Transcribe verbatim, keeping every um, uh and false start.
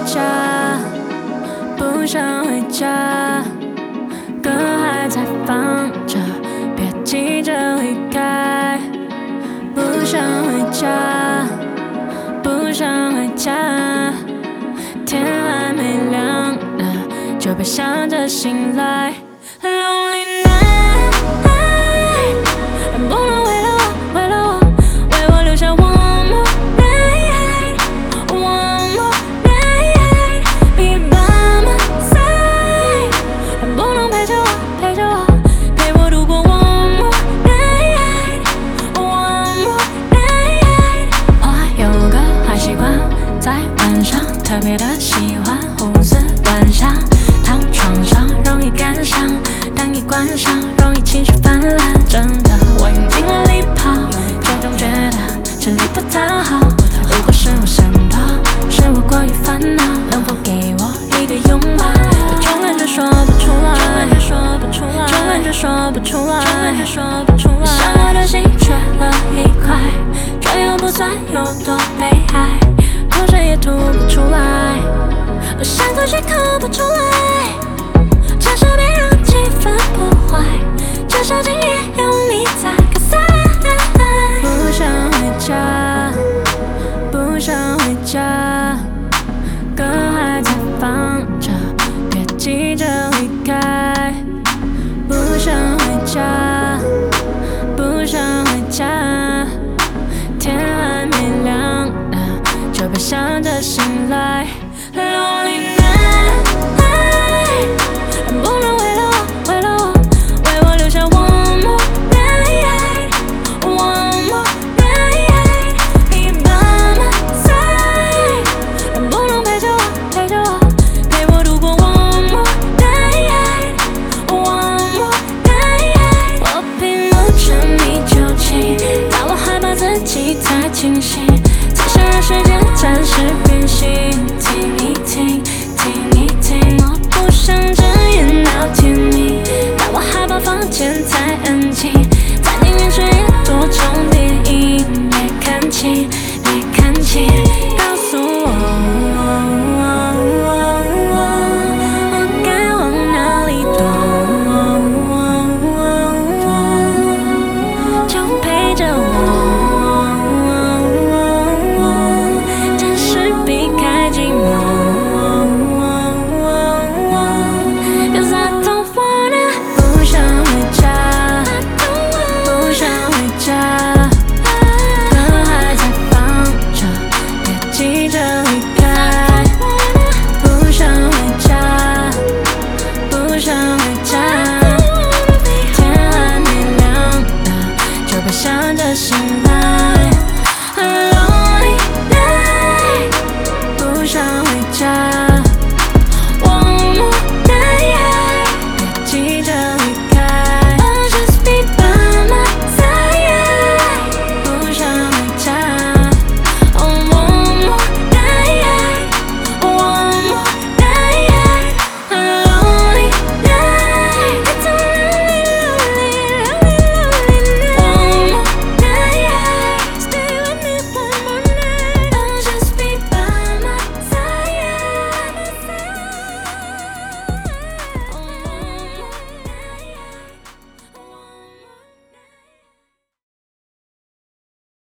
家，不想回家，歌还在放着，别急着离开。不想回家，不想回家，天还没亮呢，就别想着醒来。Lonely night， 不能为了我，为了我，为我留下 one more night，one more night，be by my side， 不能陪着我，陪着我，陪我度过 one more night，one more night。我有个坏习惯，在晚上特别的喜欢胡思乱想，躺床上容易感伤，当一关上容易情绪泛滥。真的，我用尽了力跑，最终觉得这里不太好。如果是我闪躲，是我过于烦恼，能否给我一个拥抱？有种感觉说不出来，种感觉说不出来，种感觉说不出来，像我的心缺了一块，这又不算有多悲哀，哭谁也吐不出来，我想吐却吐不出来，至少别让气氛破坏，至少今夜有你在。Cause I 不想回家，不想回家，歌还在放着，别急着离开。不想回家，不想回家，天还没亮呢，就别想着醒来。Lonely night， 不能为了我，为了我，为我留下 one more night，one more night，be by my side， 不能陪着我，陪着我，陪我度过 one more night，one more night。我并不沉迷酒精，但我害怕自己太清醒，才想让时间暂时变形。听一听，听一听，我不想睁眼到天明，但我害怕房间太